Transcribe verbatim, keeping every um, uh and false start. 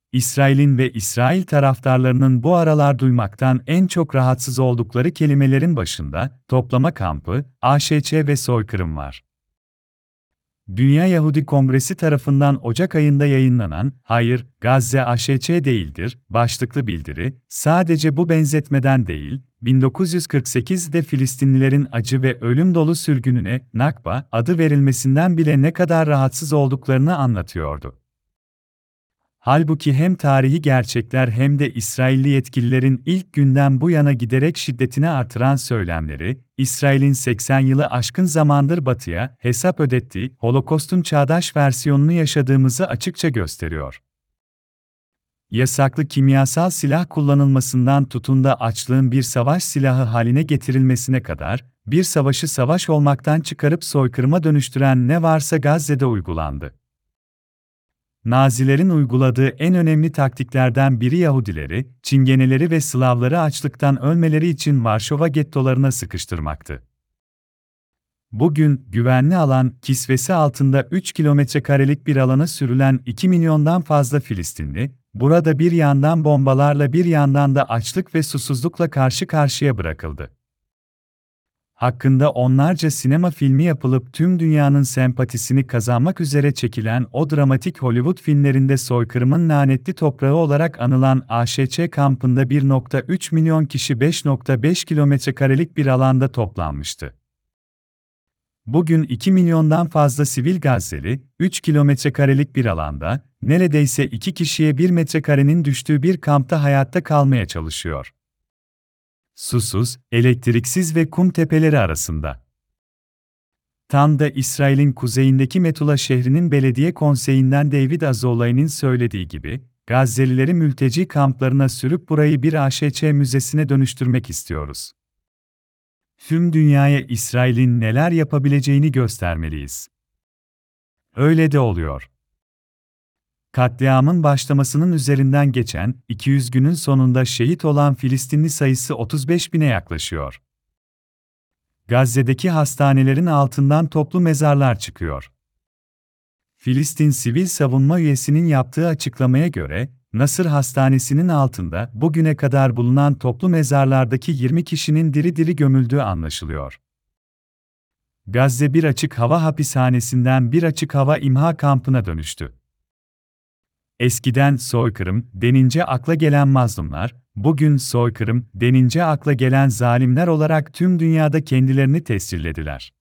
İsrail'in ve İsrail taraftarlarının bu aralar duymaktan en çok rahatsız oldukları kelimelerin başında toplama kampı, A Ş Ç ve soykırım var. Dünya Yahudi Kongresi tarafından Ocak ayında yayınlanan "Hayır, Gazze A Ş Ç değildir" başlıklı bildiri, sadece bu benzetmeden değil, bin dokuz yüz kırk sekizde Filistinlilerin acı ve ölüm dolu sürgününe Nakba adı verilmesinden bile ne kadar rahatsız olduklarını anlatıyordu. Halbuki hem tarihi gerçekler hem de İsrailli yetkililerin ilk günden bu yana giderek şiddetini artıran söylemleri, İsrail'in seksen yılı aşkın zamandır Batı'ya hesap ödettiği Holokost'un çağdaş versiyonunu yaşadığımızı açıkça gösteriyor. Yasaklı kimyasal silah kullanılmasından tutun da açlığın bir savaş silahı haline getirilmesine kadar, bir savaşı savaş olmaktan çıkarıp soykırıma dönüştüren ne varsa Gazze'de uygulandı. Nazilerin uyguladığı en önemli taktiklerden biri Yahudileri, Çingeneleri ve Slavları açlıktan ölmeleri için Varşova gettolarına sıkıştırmaktı. Bugün, güvenli alan kisvesi altında üç kilometre karelik bir alana sürülen iki milyondan fazla Filistinli, burada bir yandan bombalarla bir yandan da açlık ve susuzlukla karşı karşıya bırakıldı. Hakkında onlarca sinema filmi yapılıp tüm dünyanın sempatisini kazanmak üzere çekilen o dramatik Hollywood filmlerinde soykırımın lanetli toprağı olarak anılan A Ş Ç kampında bir nokta üç milyon kişi beş nokta beş kilometre karelik bir alanda toplanmıştı. Bugün iki milyondan fazla sivil Gazze'li, üç kilometre karelik bir alanda, neredeyse iki kişiye bir metrekarenin düştüğü bir kampta hayatta kalmaya çalışıyor. Susuz, elektriksiz ve kum tepeleri arasında. Tam da İsrail'in kuzeyindeki Metula şehrinin belediye konseyinden David Azolay'ın söylediği gibi, Gazze'lileri mülteci kamplarına sürüp burayı bir A Ş Ç müzesine dönüştürmek istiyoruz. Tüm dünyaya İsrail'in neler yapabileceğini göstermeliyiz. Öyle de oluyor. Katliamın başlamasının üzerinden geçen iki yüz günün sonunda şehit olan Filistinli sayısı otuz beş bine yaklaşıyor. Gazze'deki hastanelerin altından toplu mezarlar çıkıyor. Filistin Sivil Savunma Üyesi'nin yaptığı açıklamaya göre, Nasır Hastanesi'nin altında bugüne kadar bulunan toplu mezarlardaki yirmi kişinin diri diri gömüldüğü anlaşılıyor. Gazze bir açık hava hapishanesinden bir açık hava imha kampına dönüştü. Eskiden soykırım denince akla gelen mazlumlar, bugün soykırım denince akla gelen zalimler olarak tüm dünyada kendilerini tescillediler.